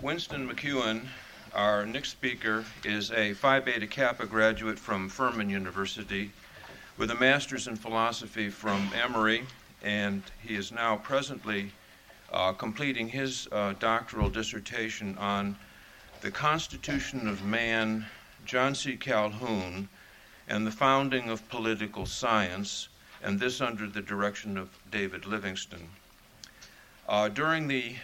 Winston McEwen, our next speaker, is a Phi Beta Kappa graduate from Furman University with a master's in philosophy from Emory, and he is now presently completing his doctoral dissertation on the Constitution of Man, John C. Calhoun, and the founding of political science, and this under the direction of David Livingston. During the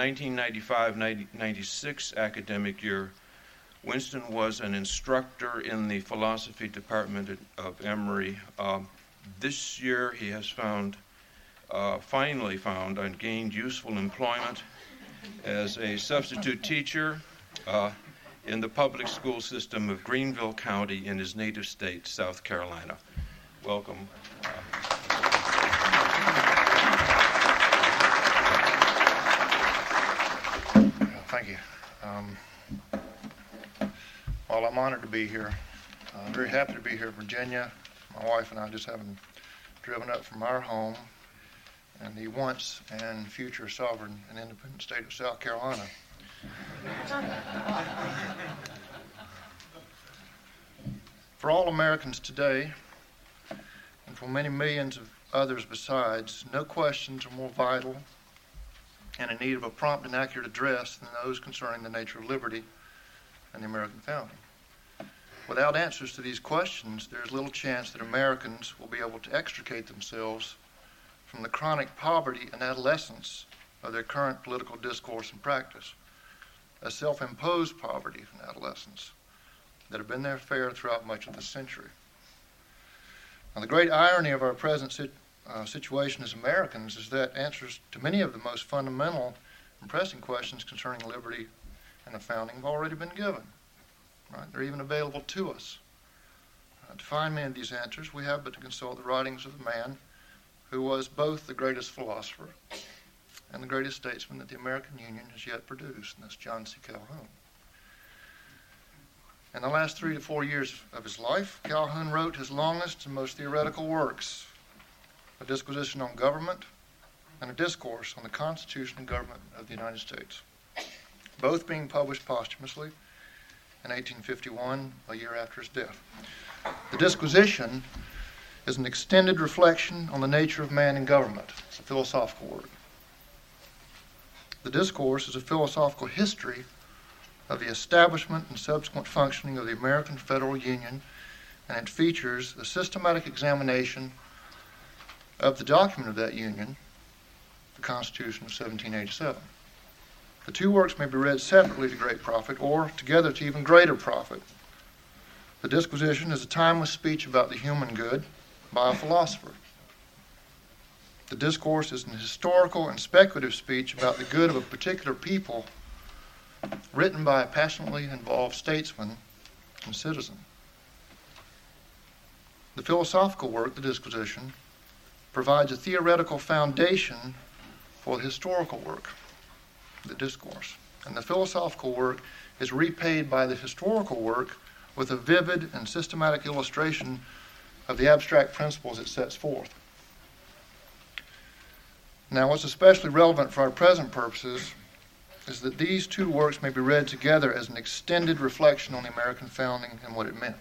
1995-96 academic year, Winston was an instructor in the philosophy department of Emory. This year he has finally found and gained useful employment as a substitute teacher in the public school system of Greenville County in his native state, South Carolina. Welcome. Thank you. Well, I'm honored to be here. I'm very happy to be here in Virginia. My wife and I just haven't driven up from our home in the once and future sovereign and independent state of South Carolina. For all Americans today, and for many millions of others besides, no questions are more vital and in need of a prompt and accurate address than those concerning the nature of liberty and the American founding. Without answers to these questions, there is little chance that Americans will be able to extricate themselves from the chronic poverty and adolescence of their current political discourse and practice, a self-imposed poverty and adolescence that have been their fare throughout much of the century. Now, the great irony of our present situation as Americans is that answers to many of the most fundamental and pressing questions concerning liberty and the founding have already been given. Right? They're even available to us. To find many of these answers, we have but to consult the writings of the man who was both the greatest philosopher and the greatest statesman that the American Union has yet produced, and that's John C. Calhoun. In the last 3 to 4 years of his life, Calhoun wrote his longest and most theoretical works, a disquisition on government and a discourse on the Constitution and government of the United States, both being published posthumously in 1851, a year after his death. The disquisition is an extended reflection on the nature of man and government. It's a philosophical work. The discourse is a philosophical history of the establishment and subsequent functioning of the American Federal Union, and it features a systematic examination of the document of that union, the Constitution of 1787. The two works may be read separately to great profit or together to even greater profit. The disquisition is a timeless speech about the human good by a philosopher. The discourse is an historical and speculative speech about the good of a particular people written by a passionately involved statesman and citizen. The philosophical work, the disquisition, provides a theoretical foundation for the historical work, the discourse. And the philosophical work is repaid by the historical work with a vivid and systematic illustration of the abstract principles it sets forth. Now, what's especially relevant for our present purposes is that these two works may be read together as an extended reflection on the American founding and what it meant.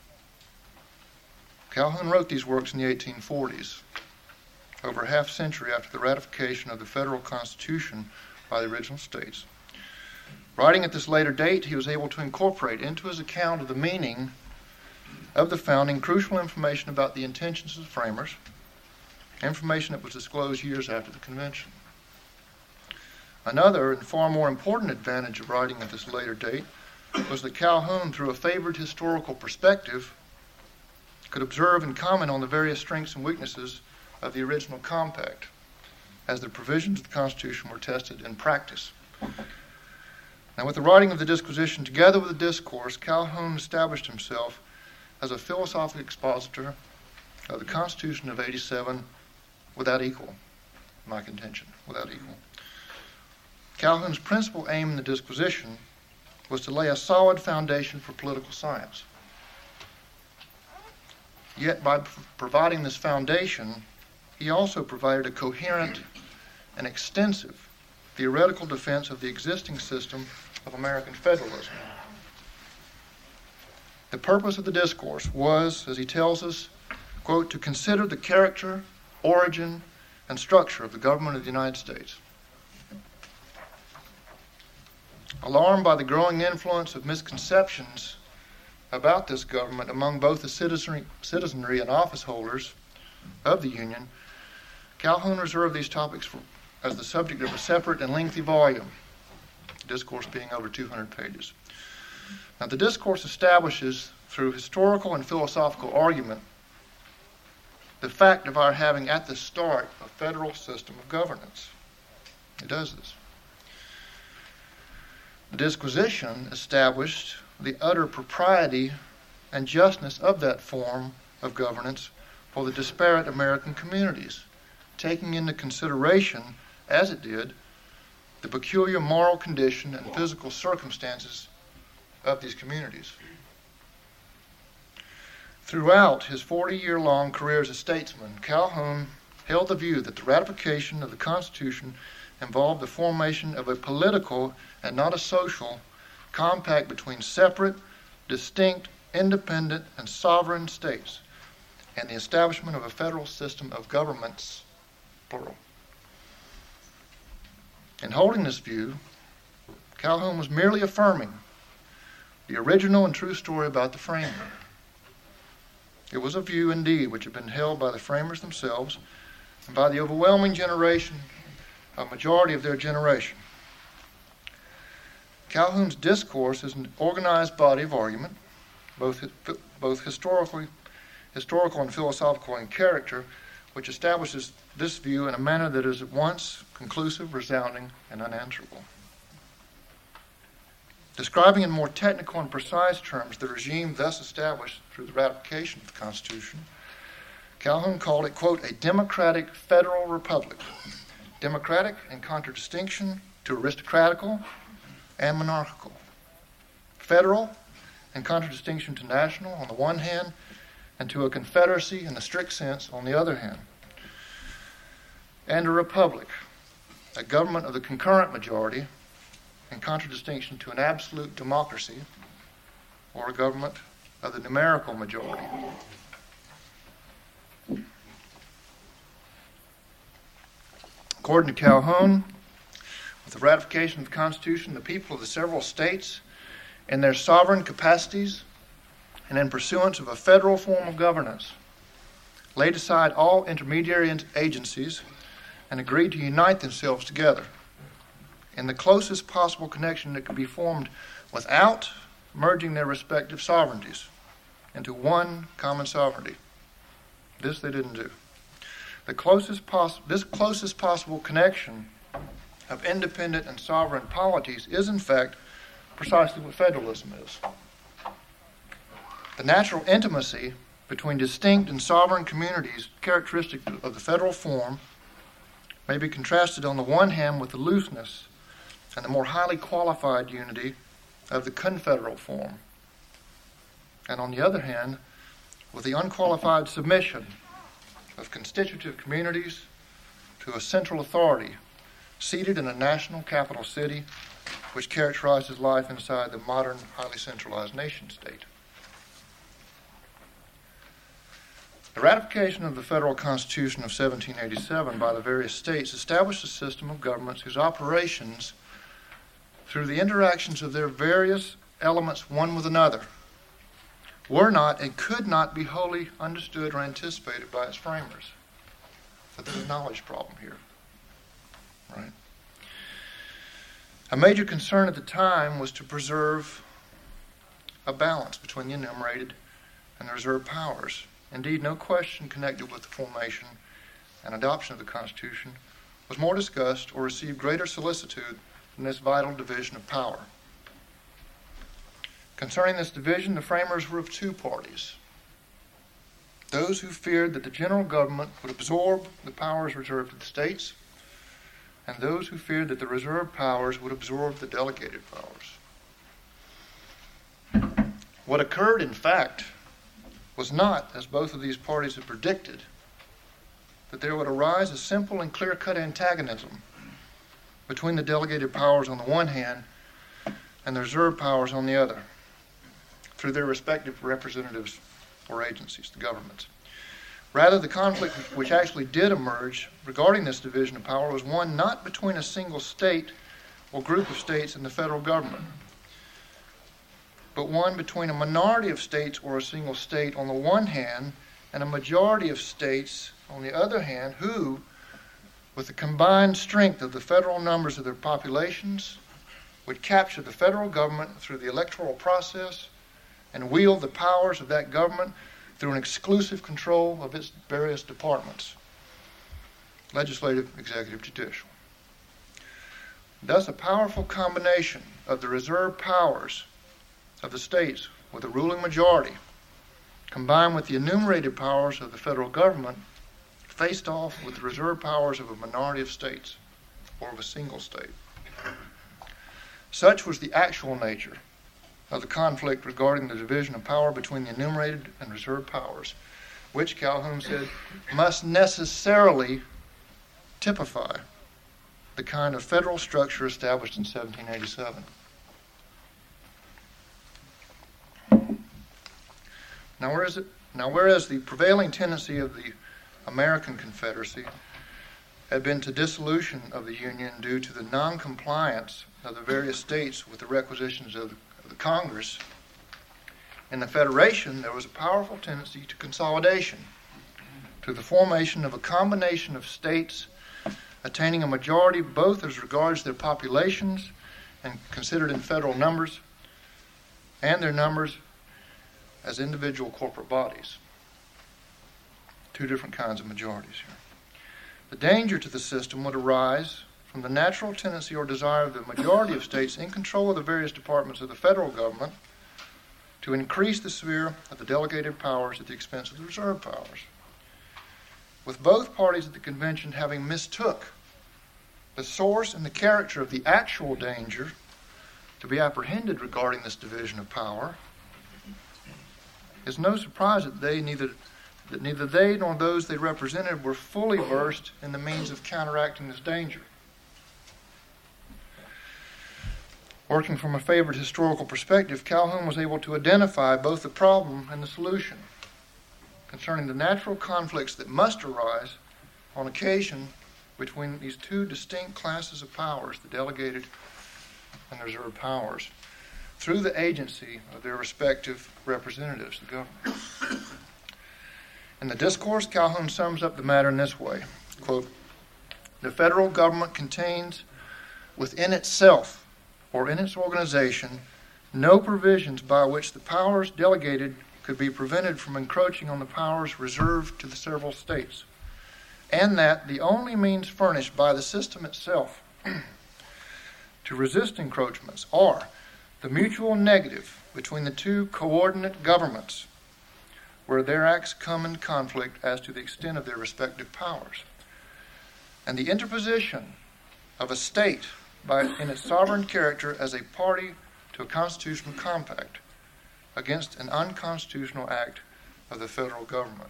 Calhoun wrote these works in the 1840s, over a half century after the ratification of the federal Constitution by the original states. Writing at this later date, he was able to incorporate into his account of the meaning of the founding crucial information about the intentions of the framers, information that was disclosed years after the convention. Another and far more important advantage of writing at this later date was that Calhoun, through a favored historical perspective, could observe and comment on the various strengths and weaknesses of the original compact as the provisions of the Constitution were tested in practice. Now, with the writing of the disquisition together with the discourse, Calhoun established himself as a philosophic expositor of the Constitution of '87 without equal, my contention, without equal. Calhoun's principal aim in the disquisition was to lay a solid foundation for political science. Yet by providing this foundation, he also provided a coherent and extensive theoretical defense of the existing system of American federalism. The purpose of the discourse was, as he tells us, quote, to consider the character, origin, and structure of the government of the United States. Alarmed by the growing influence of misconceptions about this government among both the citizenry and office holders of the Union, Calhoun reserved these topics as the subject of a separate and lengthy volume, the discourse being over 200 pages. Now, the discourse establishes, through historical and philosophical argument, the fact of our having at the start a federal system of governance. It does this. The disquisition established the utter propriety and justness of that form of governance for the disparate American communities, taking into consideration, as it did, the peculiar moral condition and physical circumstances of these communities. Throughout his 40-year-long career as a statesman, Calhoun held the view that the ratification of the Constitution involved the formation of a political and not a social compact between separate, distinct, independent, and sovereign states, and the establishment of a federal system of governments, plural. In holding this view, Calhoun was merely affirming the original and true story about the framing. It was a view, indeed, which had been held by the framers themselves and by the overwhelming a majority of their generation. Calhoun's discourse is an organized body of argument, both historical and philosophical in character, which establishes this view in a manner that is at once conclusive, resounding, and unanswerable. Describing in more technical and precise terms the regime thus established through the ratification of the Constitution, Calhoun called it, quote, a democratic federal republic, democratic in contradistinction to aristocratical and monarchical, federal in contradistinction to national on the one hand, and to a confederacy in the strict sense on the other hand, and a republic, a government of the concurrent majority, in contradistinction to an absolute democracy or a government of the numerical majority. According to Calhoun, with the ratification of the Constitution, the people of the several states, in their sovereign capacities and in pursuance of a federal form of governance, laid aside all intermediary agencies and agreed to unite themselves together in the closest possible connection that could be formed without merging their respective sovereignties into one common sovereignty. This they didn't do. This closest possible connection of independent and sovereign polities is, in fact, precisely what federalism is. The natural intimacy between distinct and sovereign communities characteristic of the federal form may be contrasted on the one hand with the looseness and the more highly qualified unity of the confederal form, and on the other hand, with the unqualified submission of constitutive communities to a central authority seated in a national capital city, which characterizes life inside the modern, highly centralized nation-state. The ratification of the Federal Constitution of 1787 by the various states established a system of governments whose operations, through the interactions of their various elements one with another, were not and could not be wholly understood or anticipated by its framers. So there's a knowledge problem here, right? A major concern at the time was to preserve a balance between the enumerated and the reserved powers. Indeed, no question connected with the formation and adoption of the Constitution was more discussed or received greater solicitude than this vital division of power. Concerning this division, the framers were of two parties. Those who feared that the general government would absorb the powers reserved to the states, and those who feared that the reserved powers would absorb the delegated powers. What occurred, in fact, was not, as both of these parties had predicted, that there would arise a simple and clear-cut antagonism between the delegated powers on the one hand and the reserve powers on the other, through their respective representatives or agencies, the governments. Rather, the conflict which actually did emerge regarding this division of power was one not between a single state or group of states and the federal government, but one between a minority of states or a single state on the one hand and a majority of states on the other hand, who, with the combined strength of the federal numbers of their populations, would capture the federal government through the electoral process and wield the powers of that government through an exclusive control of its various departments, legislative, executive, judicial. Thus, a powerful combination of the reserve powers of the states with a ruling majority, combined with the enumerated powers of the federal government, faced off with the reserve powers of a minority of states or of a single state. Such was the actual nature of the conflict regarding the division of power between the enumerated and reserved powers, which Calhoun said must necessarily typify the kind of federal structure established in 1787. Now, whereas the prevailing tendency of the American Confederacy had been to dissolution of the Union due to the non-compliance of the various states with the requisitions of the Congress, in the Federation there was a powerful tendency to consolidation, to the formation of a combination of states attaining a majority both as regards their populations and considered in federal numbers, and their numbers as individual corporate bodies. Two different kinds of majorities here. The danger to the system would arise from the natural tendency or desire of the majority of states in control of the various departments of the federal government to increase the sphere of the delegated powers at the expense of the reserve powers. With both parties at the convention having mistook the source and the character of the actual danger to be apprehended regarding this division of power, it's no surprise that neither they nor those they represented were fully versed in the means of counteracting this danger. Working from a favored historical perspective, Calhoun was able to identify both the problem and the solution concerning the natural conflicts that must arise on occasion between these two distinct classes of powers, the delegated and the reserved powers, through the agency of their respective representatives, the government. In the discourse, Calhoun sums up the matter in this way, quote, "The federal government contains within itself or in its organization no provisions by which the powers delegated could be prevented from encroaching on the powers reserved to the several states, and that the only means furnished by the system itself to resist encroachments are the mutual negative between the two coordinate governments, where their acts come in conflict as to the extent of their respective powers, and the interposition of a state in its sovereign character as a party to a constitutional compact against an unconstitutional act of the federal government,"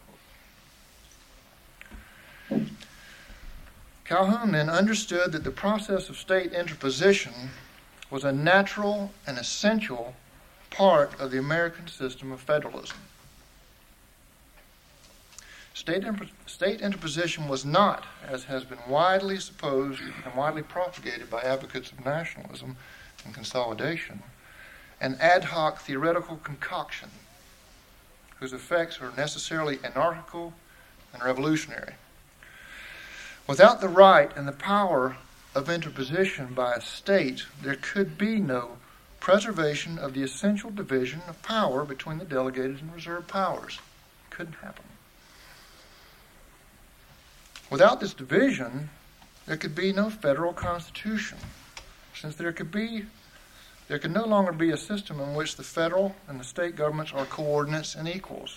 unquote. Calhoun then understood that the process of state interposition was a natural and essential part of the American system of federalism. State interposition was not, as has been widely supposed and widely propagated by advocates of nationalism and consolidation, an ad hoc theoretical concoction whose effects are necessarily anarchical and revolutionary. Without the right and the power of interposition by a state, there could be no preservation of the essential division of power between the delegated and reserved powers. It couldn't happen. Without this division, there could be no federal constitution, since there could no longer be a system in which the federal and the state governments are coordinates and equals,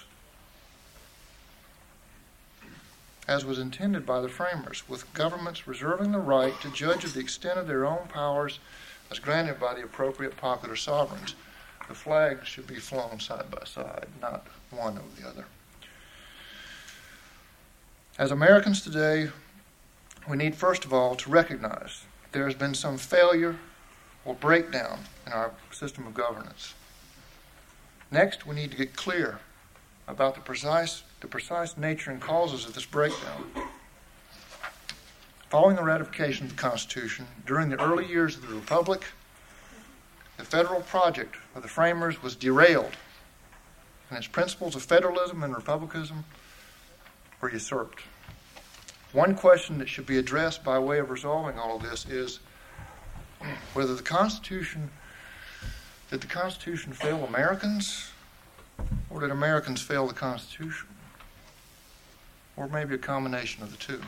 as was intended by the framers, with governments reserving the right to judge of the extent of their own powers as granted by the appropriate popular sovereigns. The flags should be flown side by side, not one over the other. As Americans today, we need first of all to recognize there has been some failure or breakdown in our system of governance. Next, we need to get clear about the precise nature and causes of this breakdown. Following the ratification of the Constitution, during the early years of the Republic, the federal project of the framers was derailed, and its principles of federalism and republicanism were usurped. One question that should be addressed by way of resolving all of this is whether did the Constitution fail Americans, or did Americans fail the Constitution? Or maybe a combination of the two.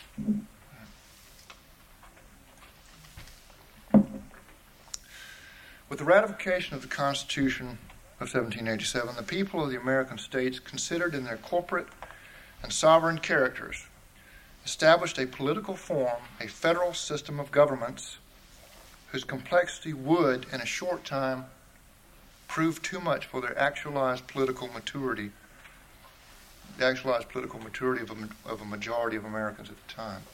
With the ratification of the Constitution of 1787, the people of the American states, considered in their corporate and sovereign characters, established a political form, a federal system of governments, whose complexity would, in a short time, prove too much for their actualized political maturity, the actualized political maturity of a majority of Americans at the time.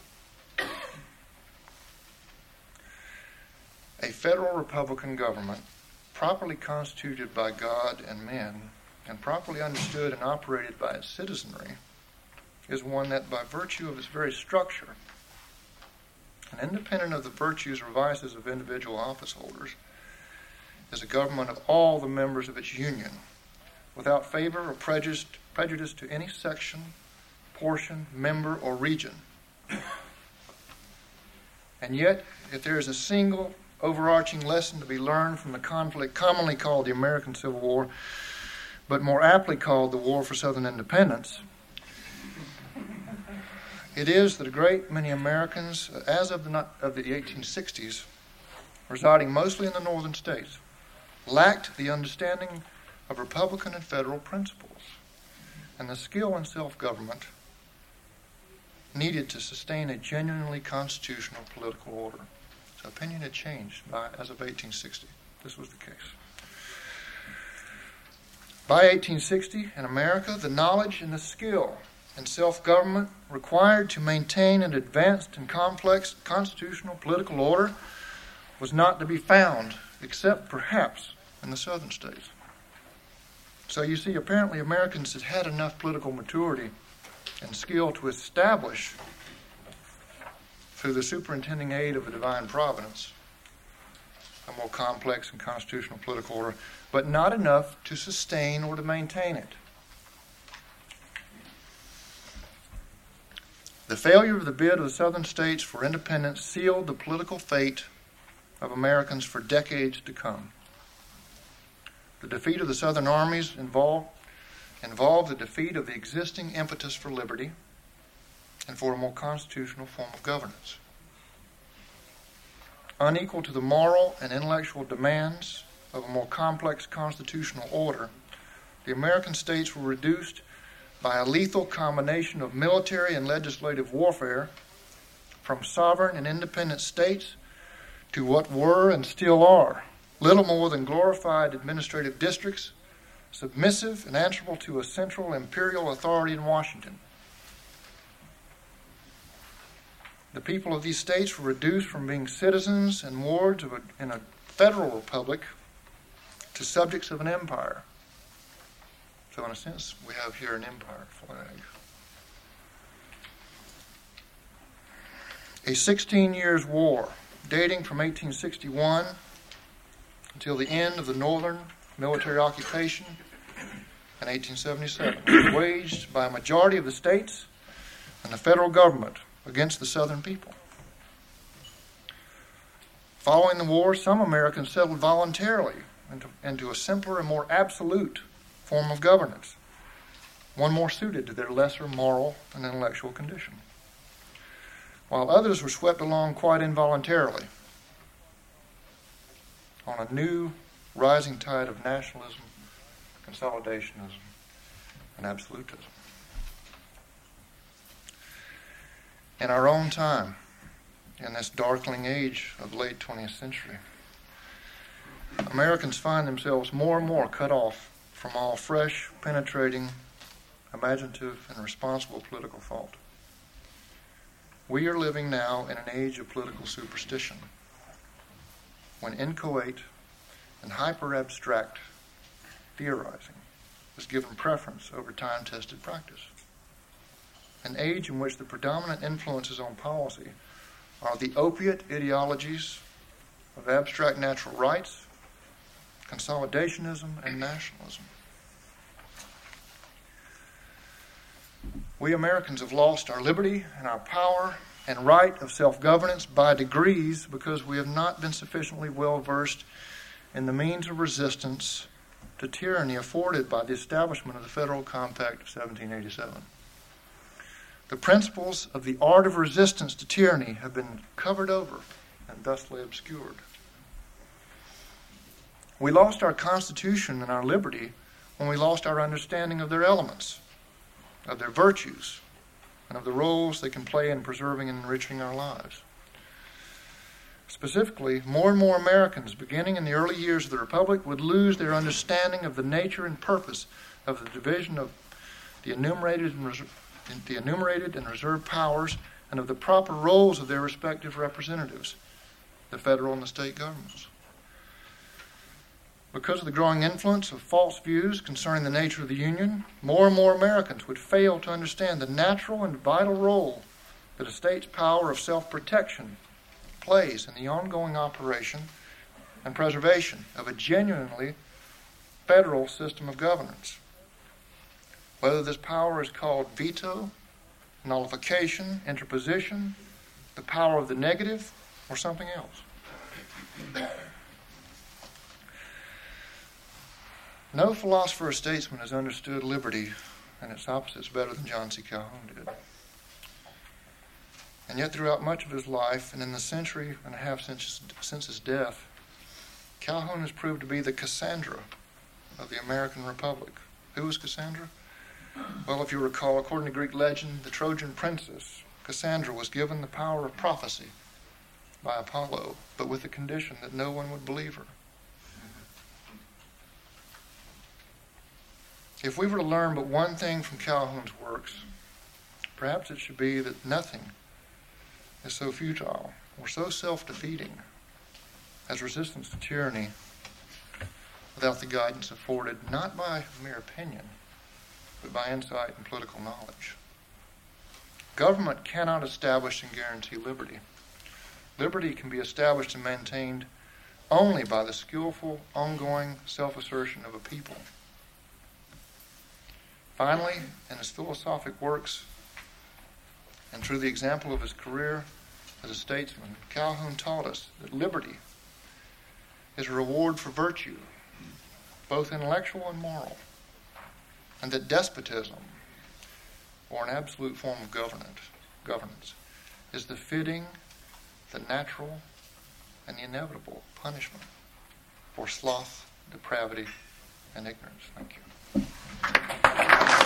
A federal republican government, properly constituted by God and men, and properly understood and operated by its citizenry, is one that, by virtue of its very structure, and independent of the virtues or vices of individual office holders, is a government of all the members of its union, without favor or prejudice to any section, portion, member, or region. And yet, if there is a single overarching lesson to be learned from the conflict commonly called the American Civil War, but more aptly called the War for Southern Independence, it is that a great many Americans, as of the 1860s, residing mostly in the northern states, lacked the understanding of Republican and federal principles and the skill in self-government needed to sustain a genuinely constitutional political order. So opinion had changed as of 1860. This was the case. By 1860, in America, the knowledge and the skill in self-government required to maintain an advanced and complex constitutional political order was not to be found, except perhaps in the southern states. So you see, apparently Americans had had enough political maturity and skill to establish, through the superintending aid of a divine providence, a more complex and constitutional political order, but not enough to sustain or to maintain it. The failure of the bid of the southern states for independence sealed the political fate of Americans for decades to come. The defeat of the southern armies involved the defeat of the existing impetus for liberty and for a more constitutional form of governance. Unequal to the moral and intellectual demands of a more complex constitutional order, the American states were reduced by a lethal combination of military and legislative warfare from sovereign and independent states to what were and still are little more than glorified administrative districts, submissive and answerable to a central imperial authority in Washington. The people of these states were reduced from being citizens and wards in a federal republic to subjects of an empire. So in a sense, we have here an empire flag. A 16 years war, dating from 1861 until the end of the northern military occupation in 1877, was waged by a majority of the states and the federal government against the southern people. Following the war, some Americans settled voluntarily into a simpler and more absolute form of governance, one more suited to their lesser moral and intellectual condition, while others were swept along quite involuntarily on a new rising tide of nationalism, consolidationism, and absolutism. In our own time, in this darkling age of the late 20th century, Americans find themselves more and more cut off from all fresh, penetrating, imaginative, and responsible political thought. We are living now in an age of political superstition. when inchoate and hyper-abstract theorizing was given preference over time-tested practice. An age in which the predominant influences on policy are the opiate ideologies of abstract natural rights, consolidationism, and nationalism. We Americans have lost our liberty and our power and right of self-governance by degrees because we have not been sufficiently well versed in the means of resistance to tyranny afforded by the establishment of the Federal Compact of 1787. The principles of the art of resistance to tyranny have been covered over and thusly obscured. We lost our Constitution and our liberty when we lost our understanding of their elements, of their virtues, and of the roles they can play in preserving and enriching our lives. Specifically, more and more Americans, beginning in the early years of the Republic, would lose their understanding of the nature and purpose of the division of the enumerated and reserved powers and of the proper roles of their respective representatives, the federal and the state governments. Because of the growing influence of false views concerning the nature of the Union, more and more Americans would fail to understand the natural and vital role that a state's power of self-protection plays in the ongoing operation and preservation of a genuinely federal system of governance. Whether this power is called veto, nullification, interposition, the power of the negative, or something else. No philosopher or statesman has understood liberty and its opposites better than John C. Calhoun did. And yet throughout much of his life, and in the century and a half since his death, Calhoun has proved to be the Cassandra of the American Republic. Who was Cassandra? Well, if you recall, according to Greek legend, the Trojan princess, Cassandra, was given the power of prophecy by Apollo, but with the condition that no one would believe her. If we were to learn but one thing from Calhoun's works, perhaps it should be that nothing is so futile or so self-defeating as resistance to tyranny without the guidance afforded not by mere opinion, but by insight and political knowledge. Government cannot establish and guarantee liberty. Liberty can be established and maintained only by the skillful, ongoing self-assertion of a people. Finally, in his philosophic works, and through the example of his career as a statesman, Calhoun taught us that liberty is a reward for virtue, both intellectual and moral, and that despotism, or an absolute form of governance, is the fitting, the natural, and the inevitable punishment for sloth, depravity, and ignorance. Thank you.